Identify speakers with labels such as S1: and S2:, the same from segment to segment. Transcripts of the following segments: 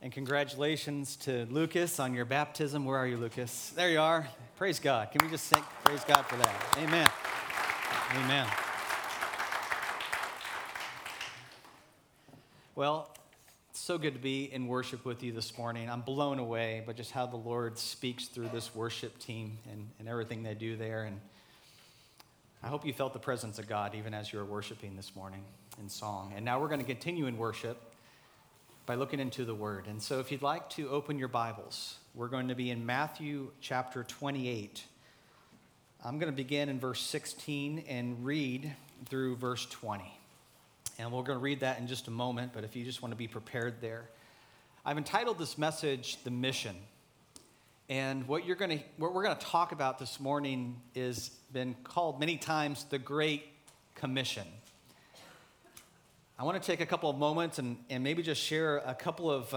S1: And congratulations to Lucas on your baptism. Where are you, Lucas? There you are. Praise God. Can we just sing praise God for that? Amen. Amen. Well, it's so good to be in worship with you this morning. I'm blown away by just how the Lord speaks through this worship team and everything they do there. And I hope you felt the presence of God even as you were worshiping this morning in song. And now we're going to continue in worship by looking into the Word. And so if you'd like to open your Bibles, we're going to be in Matthew chapter 28. I'm going to begin in verse 16 and read through verse 20. And we're going to read that in just a moment, but if you just want to be prepared there. I've entitled this message, The Mission. And what we're going to talk about this morning is been called many times the Great Commission. I want to take a couple of moments and maybe just share a couple of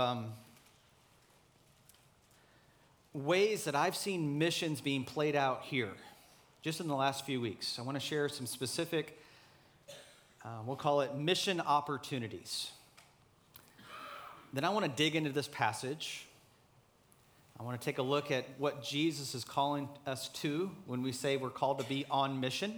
S1: ways that I've seen missions being played out here just in the last few weeks. I want to share some specific, we'll call it mission opportunities. Then I want to dig into this passage. I want to take a look at what Jesus is calling us to when we say we're called to be on mission.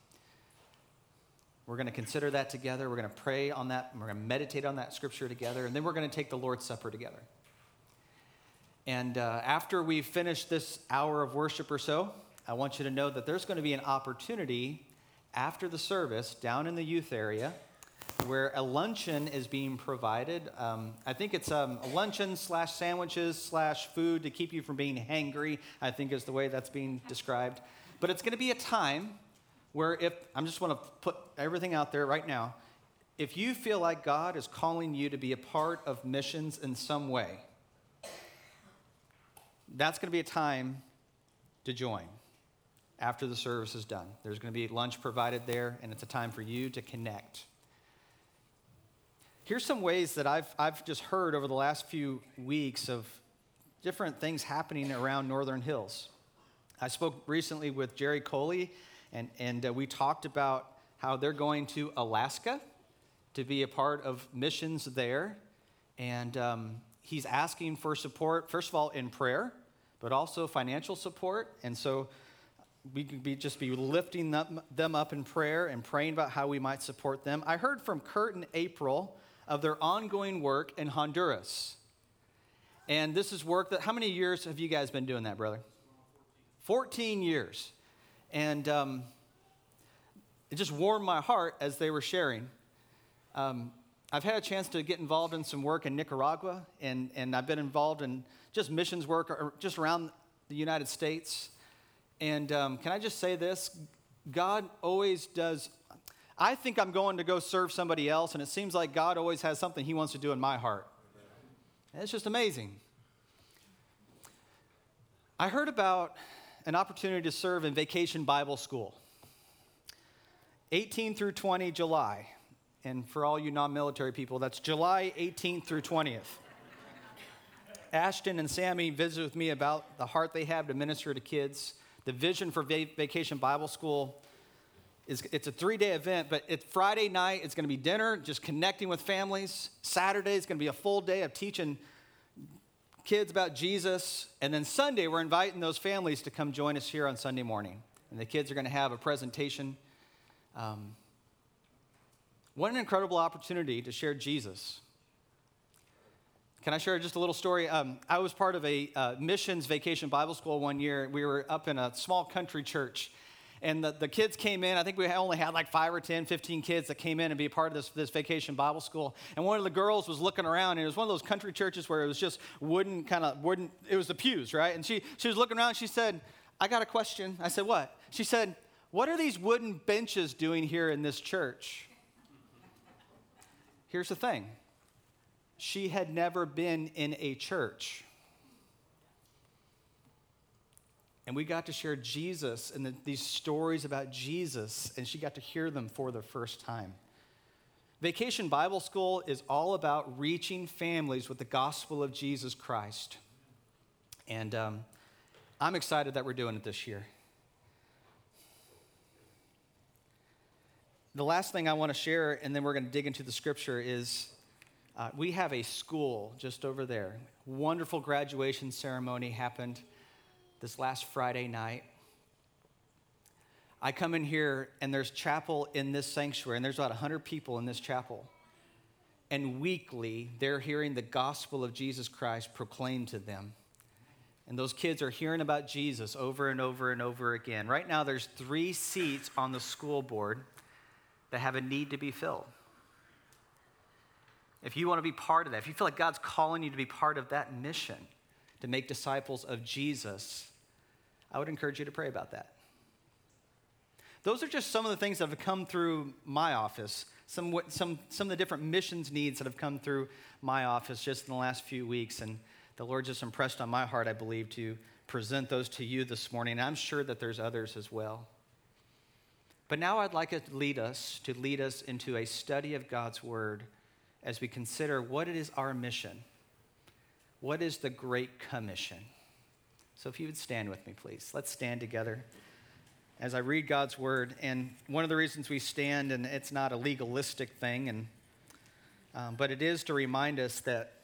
S1: We're going to consider that together. We're going to pray on that. And we're going to meditate on that scripture together. And then we're going to take the Lord's Supper together. And after we finish this hour of worship or so, I want you to know that there's going to be an opportunity after the service down in the youth area where a luncheon is being provided. I think it's a luncheon / sandwiches / food to keep you from being hangry, I think is the way that's being described. But it's going to be a time where I'm just want to put everything out there right now. If you feel like God is calling you to be a part of missions in some way, that's going to be a time to join after the service is done. There's going to be lunch provided there, and it's a time for you to connect. Here's some ways that I've just heard over the last few weeks of different things happening around Northern Hills. I spoke recently with Jerry Coley, and we talked about how they're going to Alaska to be a part of missions there. And he's asking for support, first of all, in prayer, but also financial support. And so we could be lifting them up in prayer and praying about how we might support them. I heard from Kurt and April of their ongoing work in Honduras. And this is work that, how many years have you guys been doing that, brother? 14 years. And it just warmed my heart as they were sharing. I've had a chance to get involved in some work in Nicaragua, and I've been involved in just missions work just around the United States. And can I just say this? God always does. I think I'm going to go serve somebody else, and it seems like God always has something he wants to do in my heart. And it's just amazing. I heard about an opportunity to serve in Vacation Bible School, 18 through 20 July. And for all you non-military people, that's July 18th through 20th. Ashton and Sammy visited with me about the heart they have to minister to kids. The vision for Vacation Bible School it's a 3-day event, but Friday night, it's going to be dinner, just connecting with families. Saturday, it's going to be a full day of teaching kids about Jesus. And then Sunday, we're inviting those families to come join us here on Sunday morning. And the kids are going to have a presentation. What an incredible opportunity to share Jesus. Can I share just a little story? I was part of a missions vacation Bible school one year. We were up in a small country church. And the kids came in. I think we only had like 5 or 10, 15 kids that came in and be a part of this vacation Bible school. And one of the girls was looking around, and it was one of those country churches where it was just wooden, it was the pews, right? And she was looking around, and she said, I got a question. I said, what? She said, what are these wooden benches doing here in this church? Here's the thing. She had never been in a church. And we got to share Jesus and these stories about Jesus, and she got to hear them for the first time. Vacation Bible School is all about reaching families with the gospel of Jesus Christ. And I'm excited that we're doing it this year. The last thing I want to share, and then we're going to dig into the scripture, is We have a school just over there. Wonderful graduation ceremony happened this last Friday night. I come in here, and there's chapel in this sanctuary, and there's about 100 people in this chapel. And weekly, they're hearing the gospel of Jesus Christ proclaimed to them. And those kids are hearing about Jesus over and over and over again. Right now, there's 3 seats on the school board that have a need to be filled. If you want to be part of that, if you feel like God's calling you to be part of that mission, to make disciples of Jesus, I would encourage you to pray about that. Those are just some of the things that have come through my office, some of the different missions needs that have come through my office just in the last few weeks. And the Lord just impressed on my heart, I believe, to present those to you this morning. And I'm sure that there's others as well. But now I'd like to lead us into a study of God's Word as we consider what it is our mission. What is the Great Commission? So if you would stand with me, please. Let's stand together as I read God's Word. And one of the reasons we stand, and it's not a legalistic thing, but it is to remind us that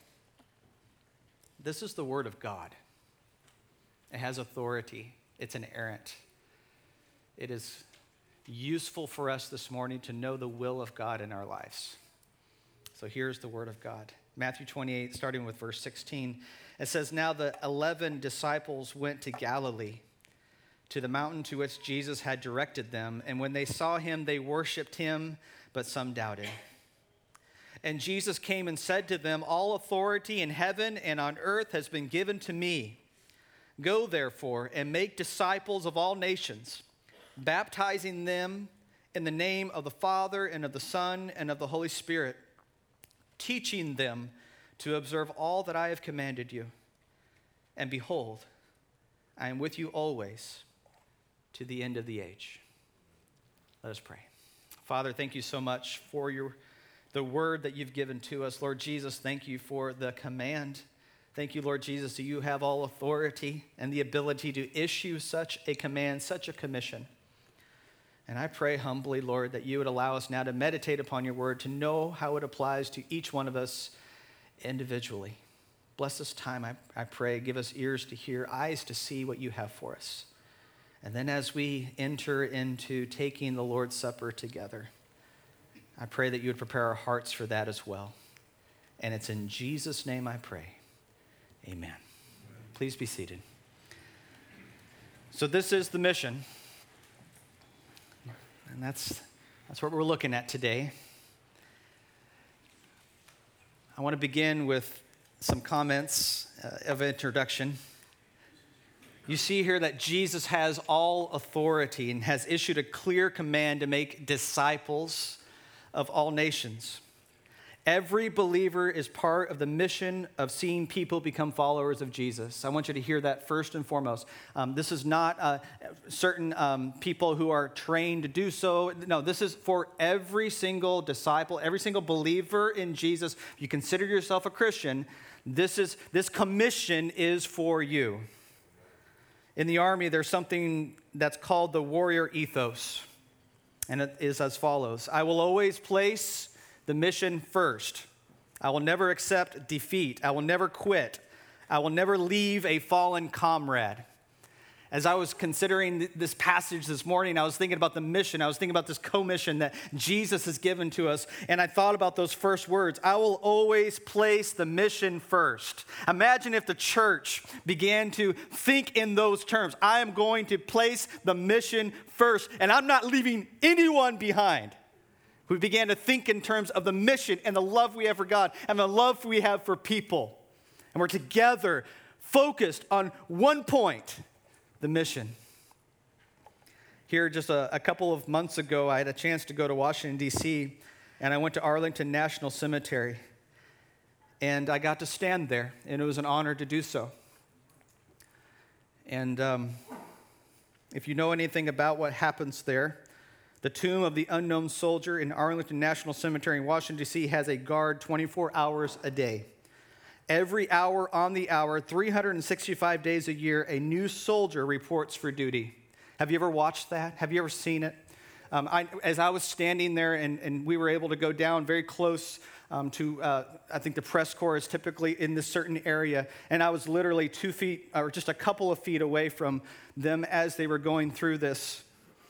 S1: this is the Word of God. It has authority. It's inerrant. It is useful for us this morning to know the will of God in our lives. So here's the Word of God. Matthew 28, starting with verse 16. It says, "Now the 11 disciples went to Galilee, to the mountain to which Jesus had directed them. And when they saw him, they worshiped him, but some doubted. And Jesus came and said to them, 'All authority in heaven and on earth has been given to me. Go, therefore, and make disciples of all nations, baptizing them in the name of the Father and of the Son and of the Holy Spirit, teaching them to observe all that I have commanded you. And behold, I am with you always to the end of the age.'" Let us pray. Father, thank you so much for the word that you've given to us. Lord Jesus, thank you for the command. Thank you, Lord Jesus, that you have all authority and the ability to issue such a command, such a commission. And I pray humbly, Lord, that you would allow us now to meditate upon your word, to know how it applies to each one of us individually. Bless this time, I pray. Give us ears to hear, eyes to see what you have for us. And then as we enter into taking the Lord's Supper together, I pray that you would prepare our hearts for that as well. And it's in Jesus' name I pray. Amen. Please be seated. So this is the mission. And that's what we're looking at today. I want to begin with some comments of introduction. You see here that Jesus has all authority and has issued a clear command to make disciples of all nations. Every believer is part of the mission of seeing people become followers of Jesus. I want you to hear that first and foremost. This is not certain people who are trained to do so. No, this is for every single disciple, every single believer in Jesus. If you consider yourself a Christian, this commission is for you. In the Army, there's something that's called the warrior ethos, and it is as follows. I will always place the mission first. I will never accept defeat. I will never quit. I will never leave a fallen comrade. As I was considering this passage this morning, I was thinking about the mission. I was thinking about this commission that Jesus has given to us. And I thought about those first words. I will always place the mission first. Imagine if the church began to think in those terms. I am going to place the mission first, and I'm not leaving anyone behind. We began to think in terms of the mission and the love we have for God and the love we have for people. And we're together focused on one point, the mission. Here just a couple of months ago, I had a chance to go to Washington, D.C., and I went to Arlington National Cemetery. And I got to stand there, and it was an honor to do so. And if you know anything about what happens there, the tomb of the unknown soldier in Arlington National Cemetery in Washington, D.C. has a guard 24 hours a day. Every hour on the hour, 365 days a year, a new soldier reports for duty. Have you ever watched that? Have you ever seen it? As I was standing there and we were able to go down very close I think the press corps is typically in this certain area, and I was literally 2 feet, or just a couple of feet away from them as they were going through this.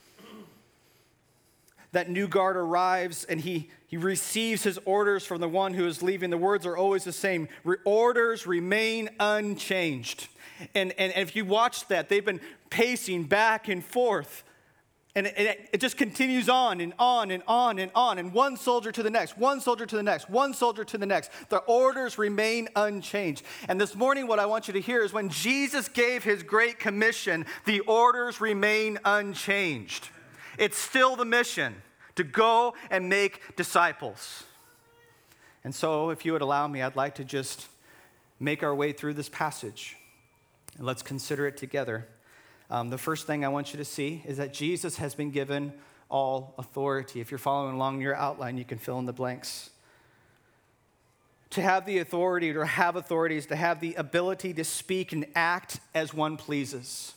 S1: That new guard arrives, and he receives his orders from the one who is leaving. The words are always the same. Orders remain unchanged. And if you watch that, they've been pacing back and forth. And it just continues on and on and on and on. And one soldier to the next, one soldier to the next, one soldier to the next. The orders remain unchanged. And this morning, what I want you to hear is when Jesus gave his great commission, the orders remain unchanged. It's still the mission to go and make disciples. And so, if you would allow me, I'd like to just make our way through this passage. And let's consider it together. The first thing I want you to see is that Jesus has been given all authority. If you're following along in your outline, you can fill in the blanks. To have the authority, or have authority, is to have the ability to speak and act as one pleases.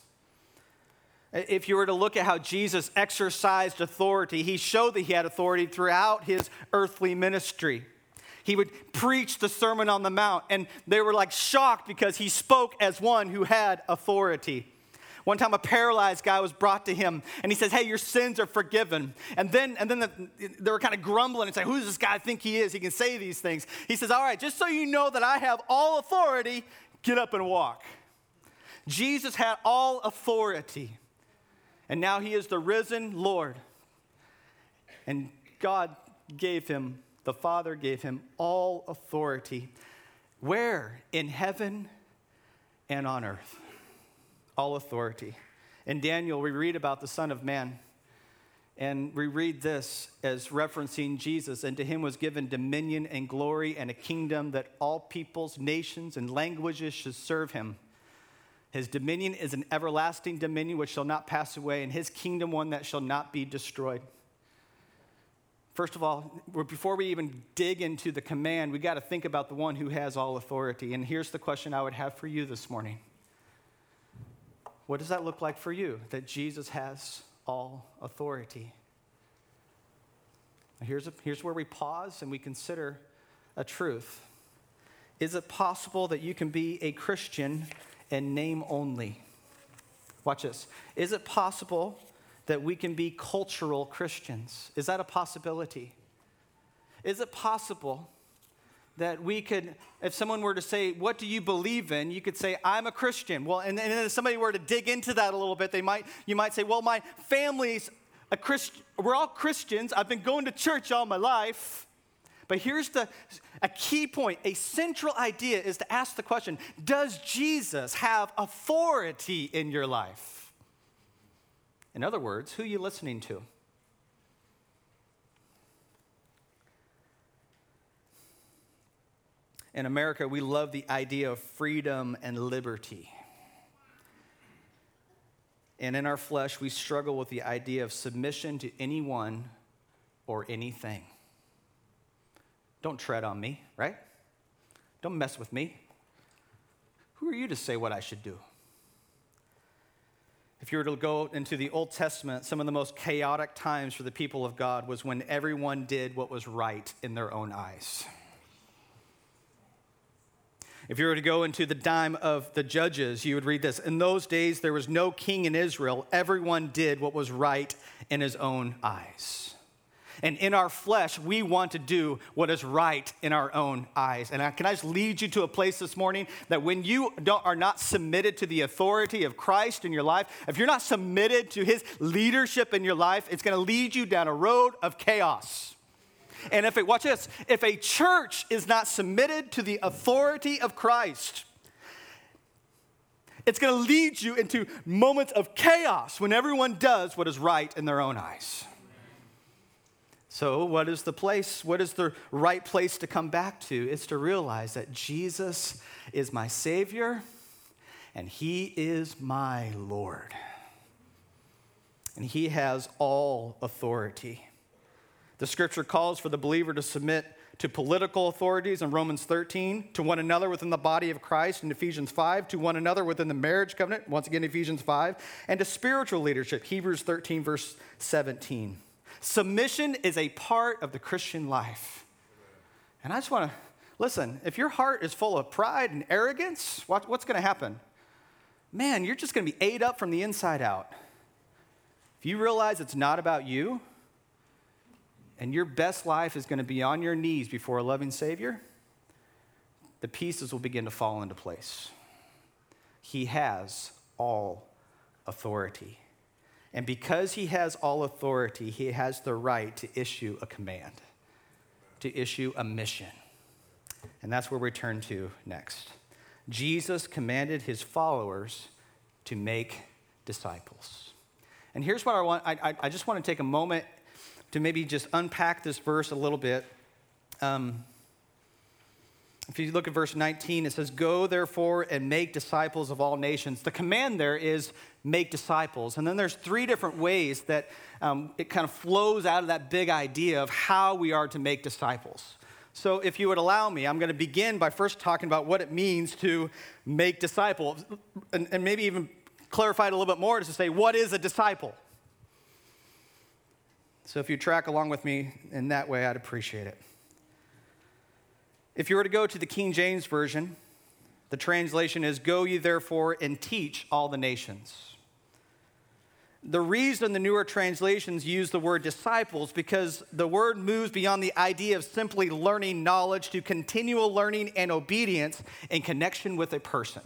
S1: If you were to look at how Jesus exercised authority, he showed that he had authority throughout his earthly ministry. He would preach the Sermon on the Mount, and they were like shocked because he spoke as one who had authority. One time a paralyzed guy was brought to him, and he says, hey, your sins are forgiven. And then they were kind of grumbling and saying, who does this guy think he is? He can say these things. He says, all right, just so you know that I have all authority, get up and walk. Jesus had all authority. And now he is the risen Lord. And God gave him, the Father gave him all authority. Where? In heaven and on earth. All authority. In Daniel, we read about the Son of Man. And we read this as referencing Jesus. And to him was given dominion and glory and a kingdom that all peoples, nations, and languages should serve him. His dominion is an everlasting dominion which shall not pass away, and his kingdom one that shall not be destroyed. First of all, before we even dig into the command, we got to think about the one who has all authority. And here's the question I would have for you this morning. What does that look like for you, that Jesus has all authority? Here's where we pause and we consider a truth. Is it possible that you can be a Christian in name only? Watch this. Is it possible that we can be cultural Christians? Is that a possibility? Is it possible that we could, if someone were to say, what do you believe in? You could say, I'm a Christian. Well, and then if somebody were to dig into that a little bit, you might say, well, my family's a Christian. We're all Christians. I've been going to church all my life. But here's a key point. A central idea is to ask the question, does Jesus have authority in your life? In other words, who are you listening to? In America, we love the idea of freedom and liberty. And in our flesh, we struggle with the idea of submission to anyone or anything. Don't tread on me, right? Don't mess with me. Who are you to say what I should do? If you were to go into the Old Testament, some of the most chaotic times for the people of God was when everyone did what was right in their own eyes. If you were to go into the time of the Judges, you would read this. In those days, there was no king in Israel. Everyone did what was right in his own eyes. And in our flesh, we want to do what is right in our own eyes. And can I just lead you to a place this morning that when you are not submitted to the authority of Christ in your life, if you're not submitted to his leadership in your life, it's going to lead you down a road of chaos. And watch this, if a church is not submitted to the authority of Christ, it's going to lead you into moments of chaos when everyone does what is right in their own eyes. So what is the place? What is the right place to come back to? It's to realize that Jesus is my Savior and he is my Lord. And he has all authority. The scripture calls for the believer to submit to political authorities in Romans 13, to one another within the body of Christ in Ephesians 5, to one another within the marriage covenant, once again Ephesians 5, and to spiritual leadership, Hebrews 13, verse 17. Submission is a part of the Christian life. And I just want to, listen, if your heart is full of pride and arrogance, what's going to happen? Man, you're just going to be ate up from the inside out. If you realize it's not about you, and your best life is going to be on your knees before a loving Savior, the pieces will begin to fall into place. He has all authority. And because he has all authority, he has the right to issue a command, to issue a mission. And that's where we turn to next. Jesus commanded his followers to make disciples. And here's what I want. I just want to take a moment to maybe just unpack this verse a little bit. If you look at verse 19, it says, "Go therefore and make disciples of all nations." The command there is make disciples. And then there's three different ways that it kind of flows out of that big idea of how we are to make disciples. So if you would allow me, I'm going to begin by first talking about what it means to make disciples, and maybe even clarify it a little bit more to say, what is a disciple? So if you track along with me in that way, I'd appreciate it. If you were to go to the King James Version, the translation is, "Go ye therefore and teach all the nations." The reason the newer translations use the word disciples because the word moves beyond the idea of simply learning knowledge to continual learning and obedience in connection with a person.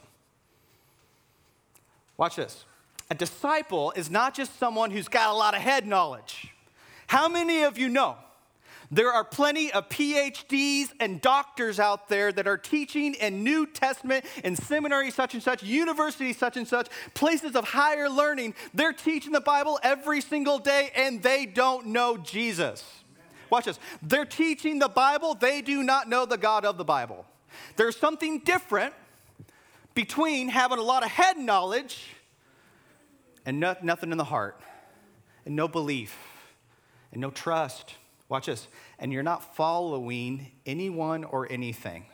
S1: Watch this. A disciple is not just someone who's got a lot of head knowledge. How many of you know there are plenty of PhDs and doctors out there that are teaching in New Testament and seminary such and such, university such and such, places of higher learning. They're teaching the Bible every single day and they don't know Jesus. Watch this. They're teaching the Bible. They do not know the God of the Bible. There's something different between having a lot of head knowledge and nothing in the heart, and no belief, and no trust. Watch this. And you're not following anyone or anything.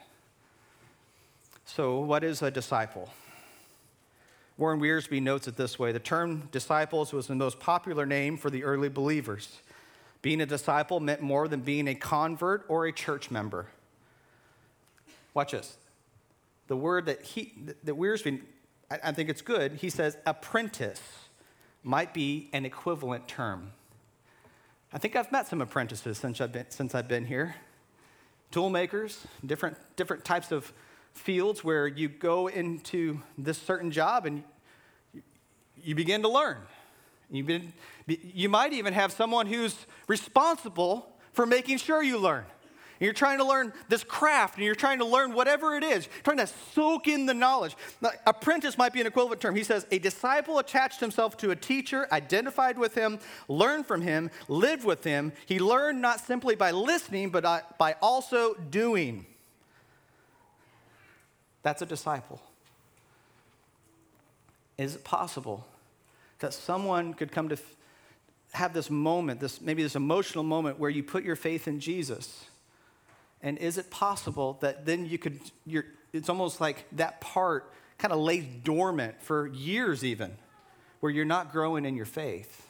S1: So what is a disciple? Warren Wiersbe notes it this way. The term disciples was the most popular name for the early believers. Being a disciple meant more than being a convert or a church member. Watch this. The word that Wiersbe, I think it's good, he says apprentice might be an equivalent term. I think I've met some apprentices since I've been here. Tool makers, different types of fields where you go into this certain job and you begin to learn. You might even have someone who's responsible for making sure you learn. And you're trying to learn this craft, and you're trying to learn whatever it is, trying to soak in the knowledge. Now, apprentice might be an equivalent term. He says, a disciple attached himself to a teacher, identified with him, learned from him, lived with him. He learned not simply by listening, but by also doing. That's a disciple. Is it possible that someone could come to have this moment, maybe this emotional moment where you put your faith in Jesus? And is it possible that then it's almost like that part kind of lays dormant for years even, where you're not growing in your faith?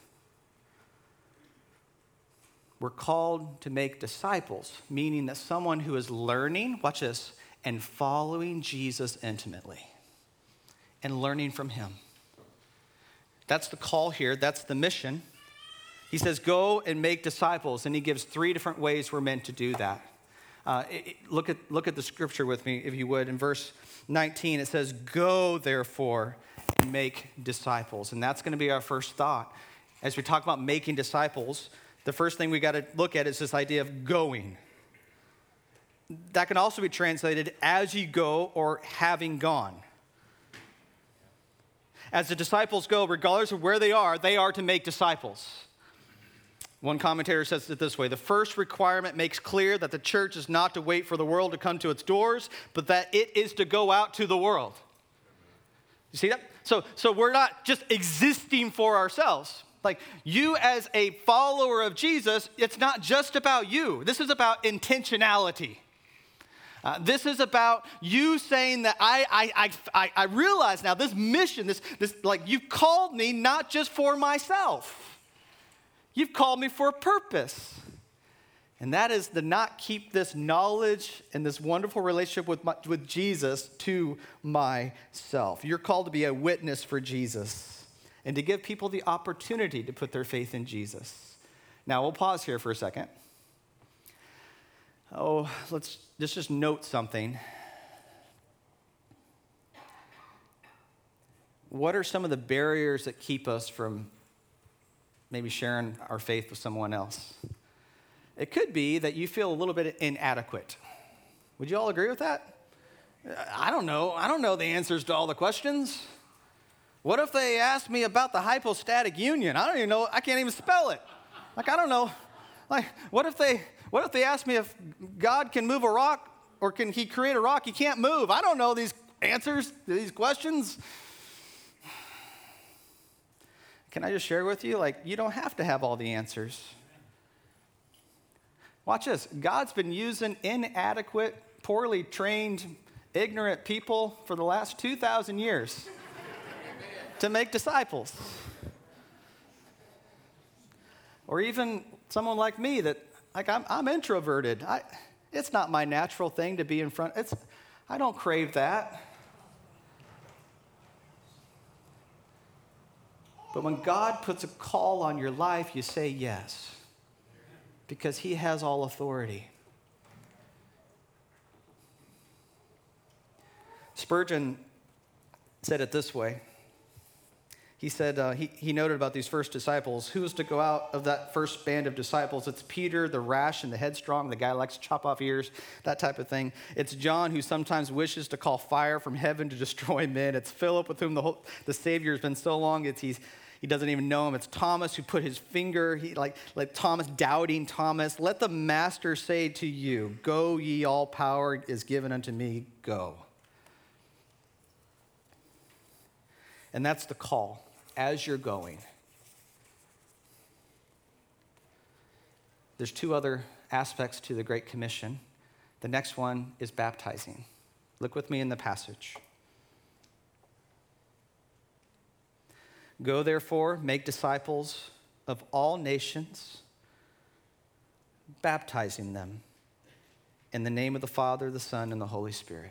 S1: We're called to make disciples, meaning that someone who is learning, watch this, and following Jesus intimately and learning from him. That's the call here. That's the mission. He says, go and make disciples, and he gives three different ways we're meant to do that. Look at the scripture with me, if you would. In verse 19, it says, go, therefore, and make disciples. And that's going to be our first thought. As we talk about making disciples, the first thing we got to look at is this idea of going. That can also be translated as you go or having gone. As the disciples go, regardless of where they are to make disciples. One commentator says it this way: the first requirement makes clear that the church is not to wait for the world to come to its doors, but that it is to go out to the world. You see that? So we're not just existing for ourselves. Like, you as a follower of Jesus, it's not just about you. This is about intentionality. This is about you saying that I realize now this mission, this like, you've called me not just for myself. You've called me for a purpose. And that is to not keep this knowledge and this wonderful relationship with Jesus to myself. You're called to be a witness for Jesus and to give people the opportunity to put their faith in Jesus. Now, we'll pause here for a second. Let's just note something. What are some of the barriers that keep us from maybe sharing our faith with someone else? It could be that you feel a little bit inadequate. Would you all agree with that? I don't know. I don't know the answers to all the questions. What if they asked me about the hypostatic union? I don't even know. I can't even spell it. I don't know. What if they asked me if God can move a rock or can he create a rock he can't move? I don't know these answers to these questions. Can I just share with you, you don't have to have all the answers. Watch this. God's been using inadequate, poorly trained, ignorant people for the last 2,000 years to make disciples. Or even someone like me that, I'm introverted. It's not my natural thing to be in front. I don't crave that. But when God puts a call on your life, you say yes. Because he has all authority. Spurgeon said it this way. He said, he noted about these first disciples. Who was to go out of that first band of disciples? It's Peter, the rash and the headstrong, the guy who likes to chop off ears, that type of thing. It's John, who sometimes wishes to call fire from heaven to destroy men. It's Philip, with whom the Savior has been so long. He doesn't even know him. It's Thomas who put his finger, like Thomas, doubting Thomas. Let the master say to you, go ye, all power is given unto me, go. And that's the call as you're going. There's two other aspects to the Great Commission. The next one is baptizing. Look with me in the passage. Go, therefore, make disciples of all nations, baptizing them in the name of the Father, the Son, and the Holy Spirit.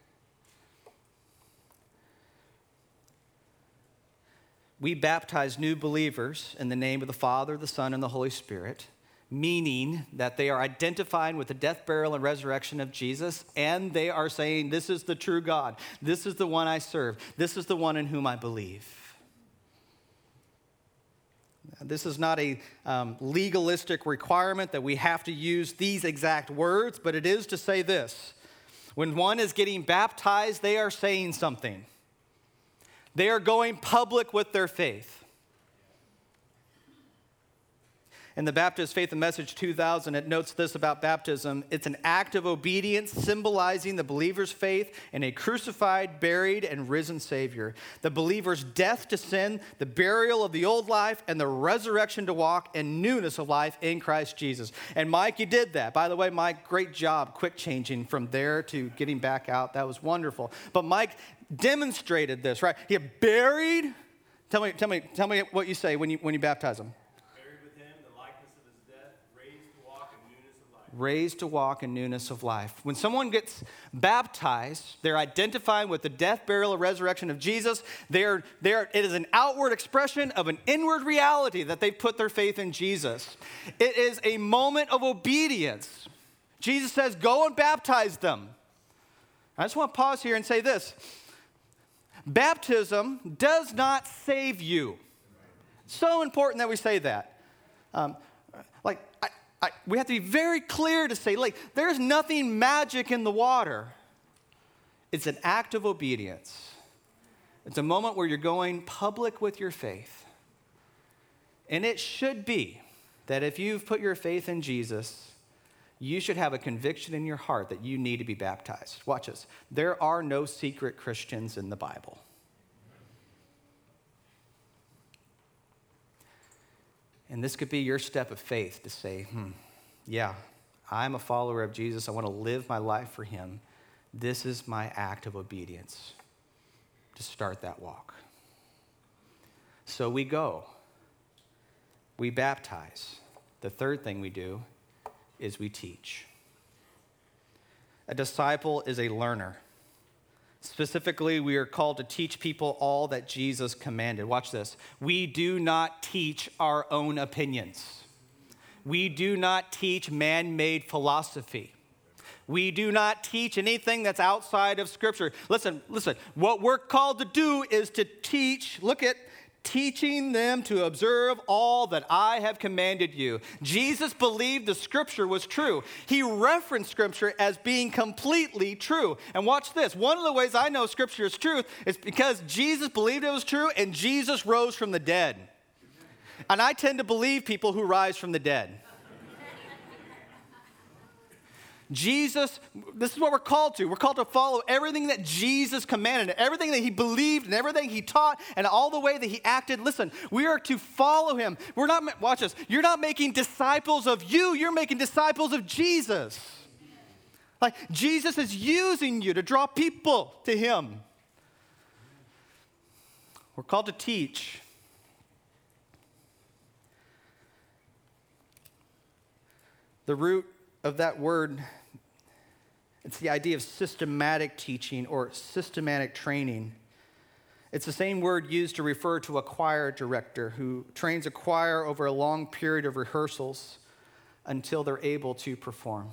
S1: We baptize new believers in the name of the Father, the Son, and the Holy Spirit, meaning that they are identifying with the death, burial, and resurrection of Jesus, and they are saying, this is the true God. This is the one I serve. This is the one in whom I believe. This is not a legalistic requirement that we have to use these exact words, but it is to say this. When one is getting baptized, they are saying something. They are going public with their faith. In the Baptist Faith and Message 2000, it notes this about baptism. It's an act of obedience symbolizing the believer's faith in a crucified, buried, and risen Savior. The believer's death to sin, the burial of the old life, and the resurrection to walk in newness of life in Christ Jesus. And Mike, you did that. By the way, Mike, great job quick changing from there to getting back out. That was wonderful. But Mike demonstrated this, right? He buried. Tell me what you say when you baptize him. Raised to walk in newness of life. When someone gets baptized, they're identifying with the death, burial, and resurrection of Jesus. It is an outward expression of an inward reality that they've put their faith in Jesus. It is a moment of obedience. Jesus says, go and baptize them. I just want to pause here and say this. Baptism does not save you. So important that we say that. We have to be very clear to say, there's nothing magic in the water. It's an act of obedience. It's a moment where you're going public with your faith. And it should be that if you've put your faith in Jesus, you should have a conviction in your heart that you need to be baptized. Watch this. There are no secret Christians in the Bible. And this could be your step of faith to say, yeah, I'm a follower of Jesus. I want to live my life for him. This is my act of obedience to start that walk. So we go. We baptize. The third thing we do is we teach. A disciple is a learner. Specifically, we are called to teach people all that Jesus commanded. Watch this. We do not teach our own opinions. We do not teach man-made philosophy. We do not teach anything that's outside of Scripture. Listen. What we're called to do is to teach, look at teaching them to observe all that I have commanded you. Jesus believed the Scripture was true. He referenced Scripture as being completely true. And watch this. One of the ways I know Scripture is truth is because Jesus believed it was true and Jesus rose from the dead. And I tend to believe people who rise from the dead. Jesus, this is what we're called to. We're called to follow everything that Jesus commanded, everything that he believed and everything he taught and all the way that he acted. Listen, we are to follow him. We're not, watch this, you're not making disciples of you, you're making disciples of Jesus. Like Jesus is using you to draw people to him. We're called to teach. The root of that word, it's the idea of systematic teaching or systematic training. It's the same word used to refer to a choir director who trains a choir over a long period of rehearsals until they're able to perform.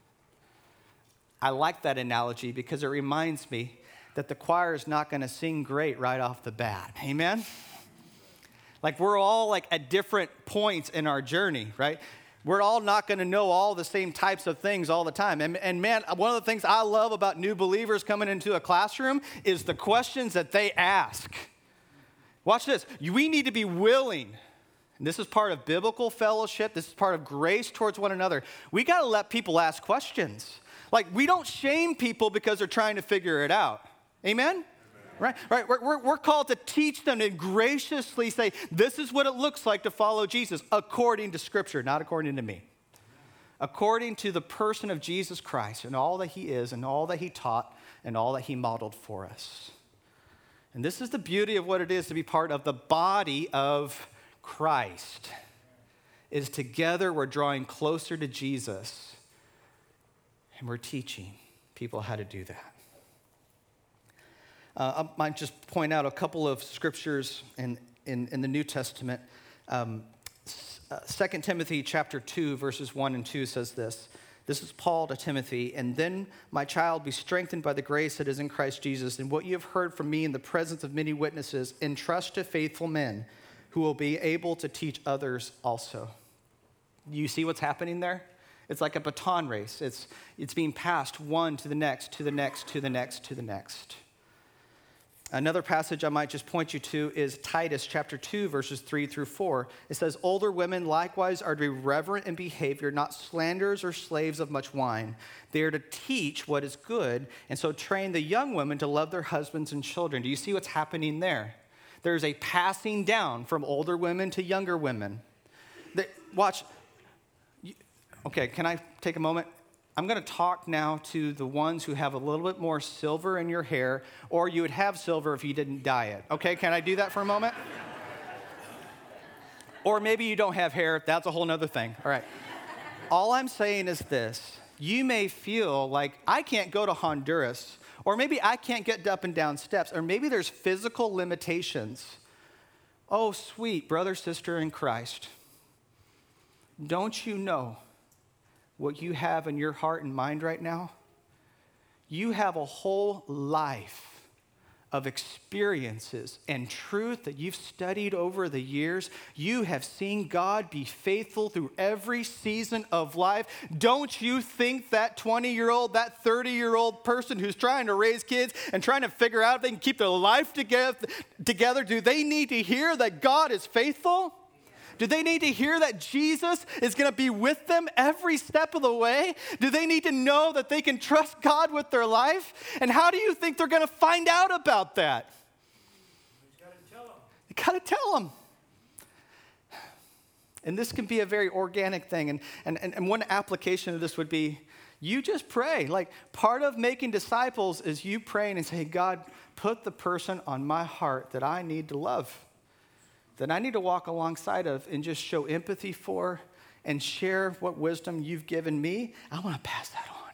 S1: I like that analogy because it reminds me that the choir is not going to sing great right off the bat. Amen? Like we're all like at different points in our journey, right? We're all not going to know all the same types of things all the time. And man, one of the things I love about new believers coming into a classroom is the questions that they ask. Watch this. We need to be willing. And this is part of biblical fellowship. This is part of grace towards one another. We got to let people ask questions. Like we don't shame people because they're trying to figure it out. Amen? Right. We're called to teach them and graciously say, this is what it looks like to follow Jesus according to Scripture, not according to me. According to the person of Jesus Christ and all that he is and all that he taught and all that he modeled for us. And this is the beauty of what it is to be part of the body of Christ. Is together we're drawing closer to Jesus and we're teaching people how to do that. I might just point out a couple of scriptures in the New Testament. 2 Timothy chapter 2, verses 1 and 2 says this. This is Paul to Timothy. And then, my child, be strengthened by the grace that is in Christ Jesus. And what you have heard from me in the presence of many witnesses, entrust to faithful men who will be able to teach others also. You see what's happening there? It's like a baton race. It's being passed one to the next, to the next, to the next, to the next. Another passage I might just point you to is Titus chapter 2, verses 3 through 4. It says, older women likewise are to be reverent in behavior, not slanderers or slaves of much wine. They are to teach what is good, and so train the young women to love their husbands and children. Do you see what's happening there? There's a passing down from older women to younger women. Watch. Okay, can I take a moment? I'm going to talk now to the ones who have a little bit more silver in your hair, or you would have silver if you didn't dye it. Okay, can I do that for a moment? Or maybe you don't have hair. That's a whole nother thing. All right. All I'm saying is this. You may feel like I can't go to Honduras, or maybe I can't get up and down steps, or maybe there's physical limitations. Oh, sweet brother, sister in Christ. Don't you know what you have in your heart and mind right now? You have a whole life of experiences and truth that you've studied over the years. You have seen God be faithful through every season of life. Don't you think that 20-year-old, that 30-year-old person who's trying to raise kids and trying to figure out if they can keep their life together, do they need to hear that God is faithful? Do they need to hear that Jesus is going to be with them every step of the way? Do they need to know that they can trust God with their life? And how do you think they're going to find out about that? You got to tell them. And this can be a very organic thing. And one application of this would be, you just pray. Like part of making disciples is you praying and saying, God, put the person on my heart that I need to love, that I need to walk alongside of and just show empathy for and share what wisdom you've given me, I want to pass that on.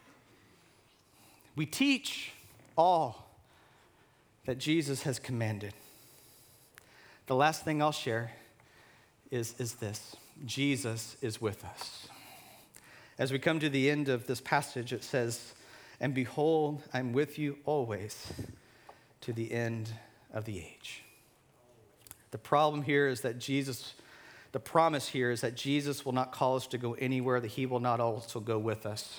S1: We teach all that Jesus has commanded. The last thing I'll share is this. Jesus is with us. As we come to the end of this passage, it says, "And behold, I'm with you always to the end of the age." The problem here is that the promise here is that Jesus will not call us to go anywhere that he will not also go with us.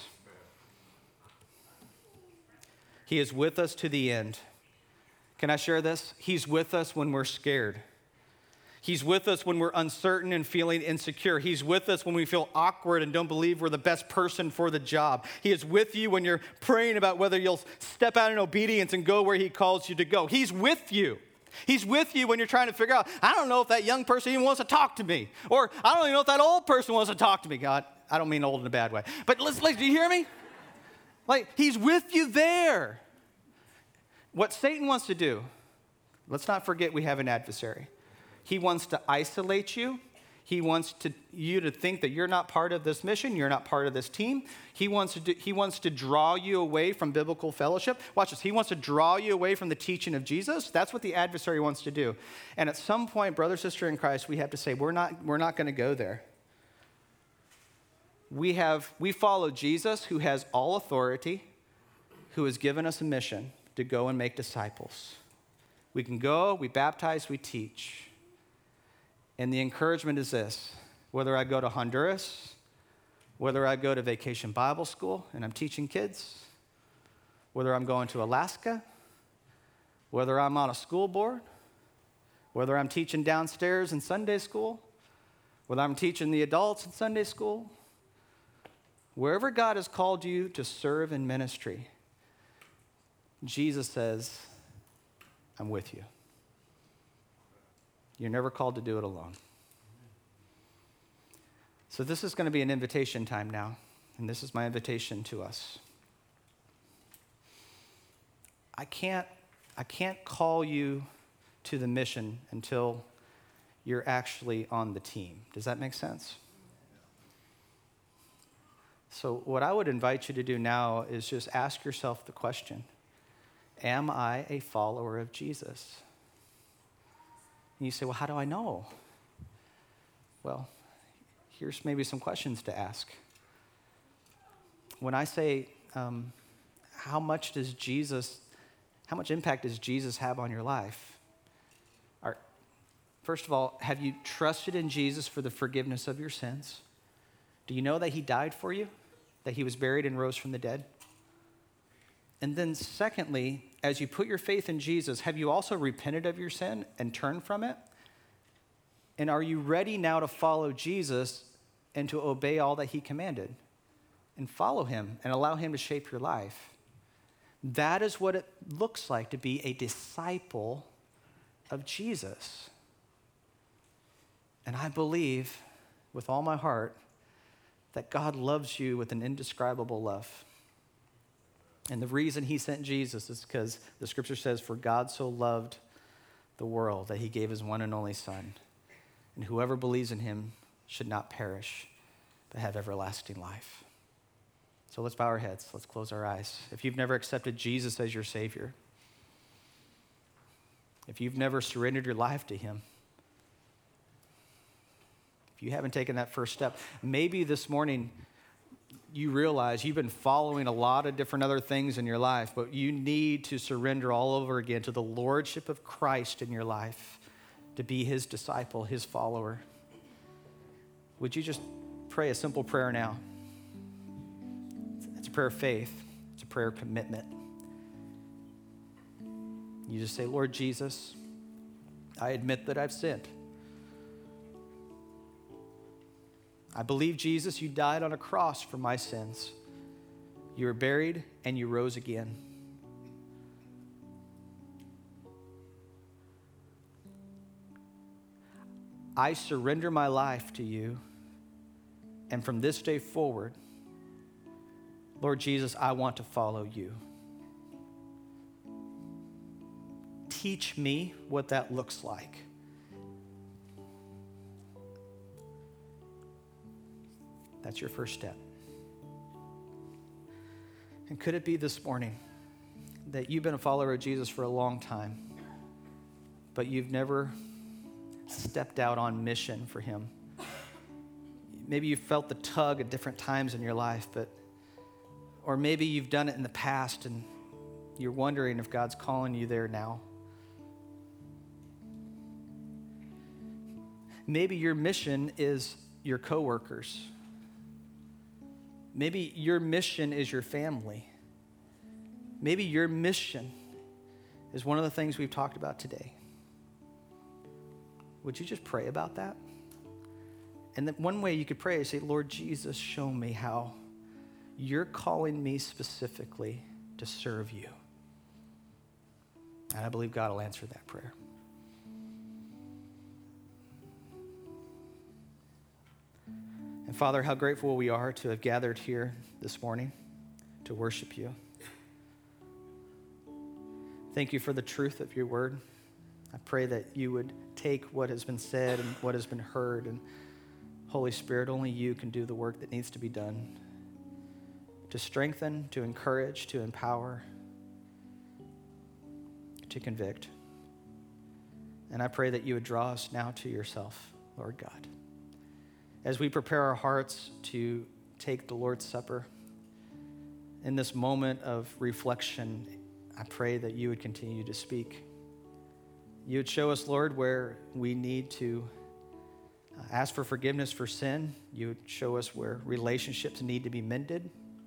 S1: He is with us to the end. Can I share this? He's with us when we're scared. He's with us when we're uncertain and feeling insecure. He's with us when we feel awkward and don't believe we're the best person for the job. He is with you when you're praying about whether you'll step out in obedience and go where he calls you to go. He's with you. He's with you when you're trying to figure out, I don't know if that young person even wants to talk to me. Or I don't even know if that old person wants to talk to me. God, I don't mean old in a bad way. But do you hear me? He's with you there. What Satan wants to do, let's not forget we have an adversary. He wants to isolate you. He wants you to think that you're not part of this mission, you're not part of this team. He wants to draw you away from biblical fellowship. Watch this. He wants to draw you away from the teaching of Jesus. That's what the adversary wants to do. And at some point, brother, sister in Christ, we have to say, we're not going to go there. We follow Jesus, who has all authority, who has given us a mission to go and make disciples. We can go, we baptize, we teach. And the encouragement is this: whether I go to Honduras, whether I go to Vacation Bible School and I'm teaching kids, whether I'm going to Alaska, whether I'm on a school board, whether I'm teaching downstairs in Sunday school, whether I'm teaching the adults in Sunday school, wherever God has called you to serve in ministry, Jesus says, I'm with you. You're never called to do it alone. So this is going to be an invitation time now, and this is my invitation to us. I can't call you to the mission until you're actually on the team. Does that make sense? So what I would invite you to do now is just ask yourself the question, am I a follower of Jesus? And you say, well, how do I know? Well, here's maybe some questions to ask. When I say, how much impact does Jesus have on your life? First of all, have you trusted in Jesus for the forgiveness of your sins? Do you know that he died for you? That he was buried and rose from the dead? And then secondly, as you put your faith in Jesus, have you also repented of your sin and turned from it? And are you ready now to follow Jesus and to obey all that he commanded? And follow him and allow him to shape your life. That is what it looks like to be a disciple of Jesus. And I believe with all my heart that God loves you with an indescribable love. And the reason he sent Jesus is because the scripture says, for God so loved the world that he gave his one and only son. And whoever believes in him should not perish, but have everlasting life. So let's bow our heads. Let's close our eyes. If you've never accepted Jesus as your Savior, if you've never surrendered your life to him, if you haven't taken that first step, maybe this morning you realize you've been following a lot of different other things in your life, but you need to surrender all over again to the lordship of Christ in your life, to be his disciple, his follower. Would you just pray a simple prayer now? It's a prayer of faith. It's a prayer of commitment. You just say, Lord Jesus, I admit that I've sinned. I believe, Jesus, you died on a cross for my sins. You were buried and you rose again. I surrender my life to you. And from this day forward, Lord Jesus, I want to follow you. Teach me what that looks like. That's your first step. And could it be this morning that you've been a follower of Jesus for a long time, but you've never stepped out on mission for him? Maybe you've felt the tug at different times in your life, or maybe you've done it in the past and you're wondering if God's calling you there now. Maybe your mission is your coworkers. Maybe your mission is your family. Maybe your mission is one of the things we've talked about today. Would you just pray about that? And then one way you could pray is say, Lord Jesus, show me how you're calling me specifically to serve you. And I believe God will answer that prayer. And Father, how grateful we are to have gathered here this morning to worship you. Thank you for the truth of your word. I pray that you would take what has been said and what has been heard, and Holy Spirit, only you can do the work that needs to be done to strengthen, to encourage, to empower, to convict. And I pray that you would draw us now to yourself, Lord God. As we prepare our hearts to take the Lord's Supper, in this moment of reflection, I pray that you would continue to speak. You would show us, Lord, where we need to ask for forgiveness for sin. You would show us where relationships need to be mended.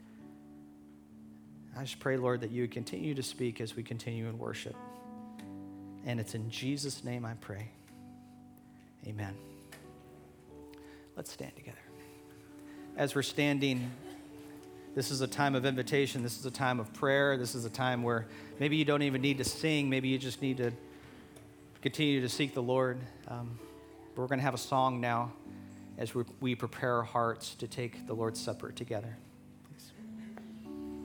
S1: I just pray, Lord, that you would continue to speak as we continue in worship. And it's in Jesus' name I pray. Amen. Let's stand together. As we're standing, this is a time of invitation. This is a time of prayer. This is a time where maybe you don't even need to sing. Maybe you just need to continue to seek the Lord. But we're going to have a song now as we prepare our hearts to take the Lord's Supper together.